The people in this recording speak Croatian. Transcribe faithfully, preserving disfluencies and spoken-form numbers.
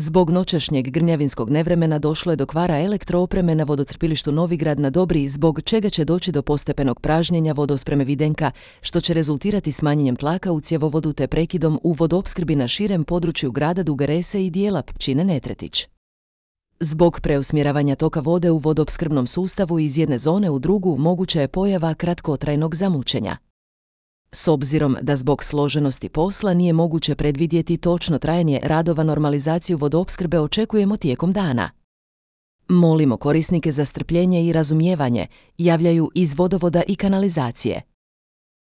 Zbog noćašnjeg grmljavinskog nevremena došlo je do kvara elektroopreme na vodocrpilištu Novigrad na Dobri, zbog čega će doći do postepenog pražnjenja vodospreme Videnka, što će rezultirati smanjenjem tlaka u cjevovodu te prekidom u vodoopskrbi na širem području grada Duge Rese i dijela Pčine Netretić. Zbog preusmjeravanja toka vode u vodoopskrbnom sustavu iz jedne zone u drugu moguća je pojava kratkotrajnog zamućenja. S obzirom da zbog složenosti posla nije moguće predvidjeti točno trajanje radova, normalizaciju vodoopskrbe očekujemo tijekom dana. Molimo korisnike za strpljenje i razumijevanje, javljaju iz vodovoda i kanalizacije.